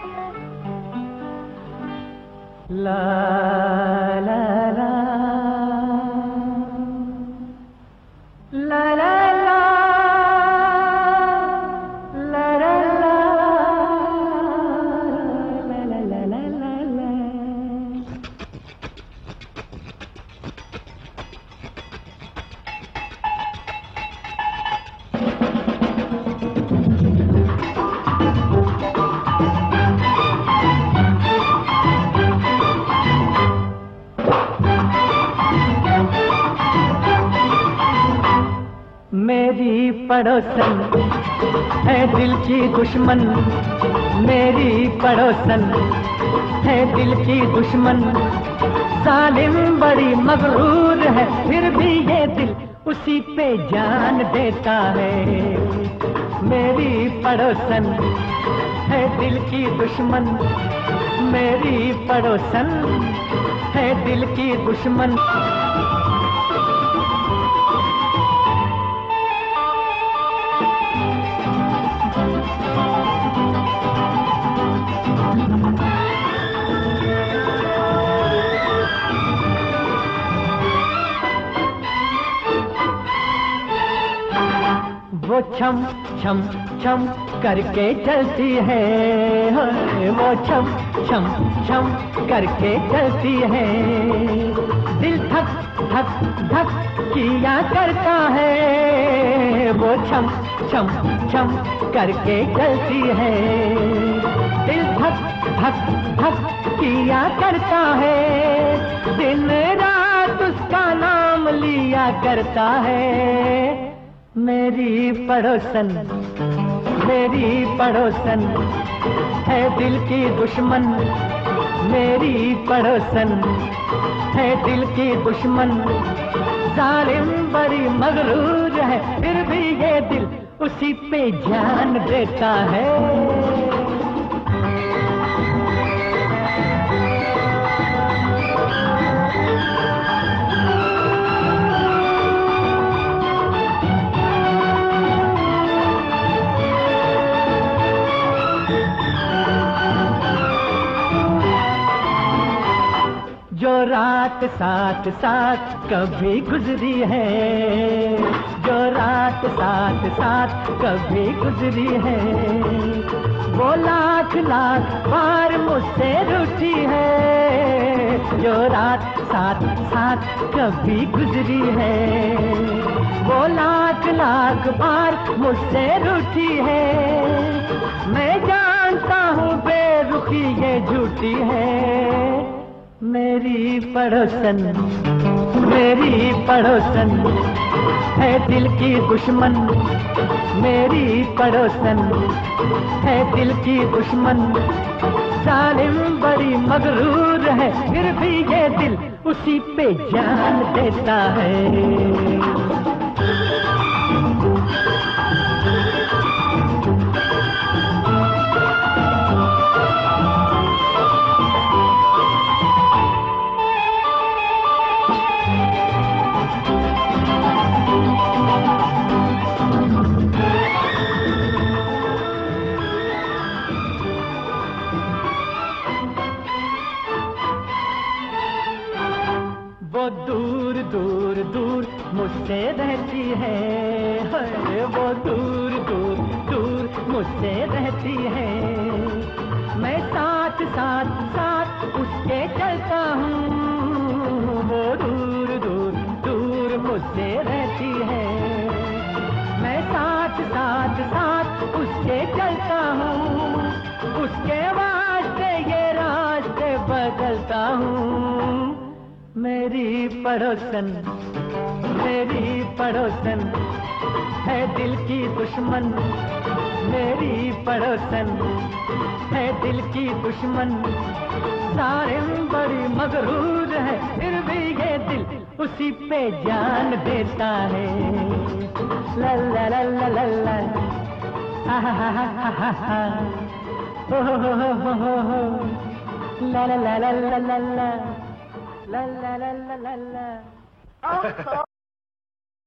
ला ला ला ला ला ला ला ला ला ला ला ला। मेरी पड़ोसन है दिल की दुश्मन, मेरी पड़ोसन है दिल की दुश्मन। जालिम बड़ी मगरूर है, फिर भी ये दिल उसी पे जान देता है। मेरी पड़ोसन है दिल की दुश्मन, मेरी पड़ोसन है दिल की दुश्मन। वो छम छम छम करके चलती है, वो छम छम छम करके चलती है। दिल धक धक धक किया करता है, वो छम छम छम करके चलती है। दिल धक धक धक किया करता है, दिन रात उसका नाम लिया करता है। मेरी पड़ोसन है दिल की दुश्मन, मेरी पड़ोसन है दिल की दुश्मन। जालिम बड़ी मगरूर है, फिर भी ये दिल उसी पे जान देता है। जो रात साथ साथ कभी गुजरी है, जो रात साथ साथ कभी गुजरी है, वो लाख लाख बार मुझसे रूठी है। जो रात साथ साथ कभी गुजरी है, वो लाख लाख बार मुझसे रूठी है। मैं जानता हूँ बेरुखी ये झूठी है। मेरी पड़ोसन है दिल की दुश्मन, मेरी पड़ोसन है दिल की दुश्मन। जालिम बड़ी मगरूर है, फिर भी ये दिल उसी पे जान देता है। वो दूर दूर दूर मुझसे रहती है, वो दूर दूर दूर मुझसे रहती है। मैं साथ साथ साथ उसके चलता हूँ, वो दूर दूर दूर मुझसे रहती है। मैं साथ साथ साथ उसके चलता हूँ, उसके वास्ते ये रास्ते बदलता हूँ। मेरी पड़ोसन है दिल की दुश्मन, मेरी पड़ोसन है दिल की दुश्मन। जालिम बड़ी मगरूर है, फिर भी ये दिल उसी पे जान देता है। ला ला ला ला ला ला, हा हा हा हा हा हा, हो हो हो हो हो, ला ला ला ला ला ला ला, la la la la la la.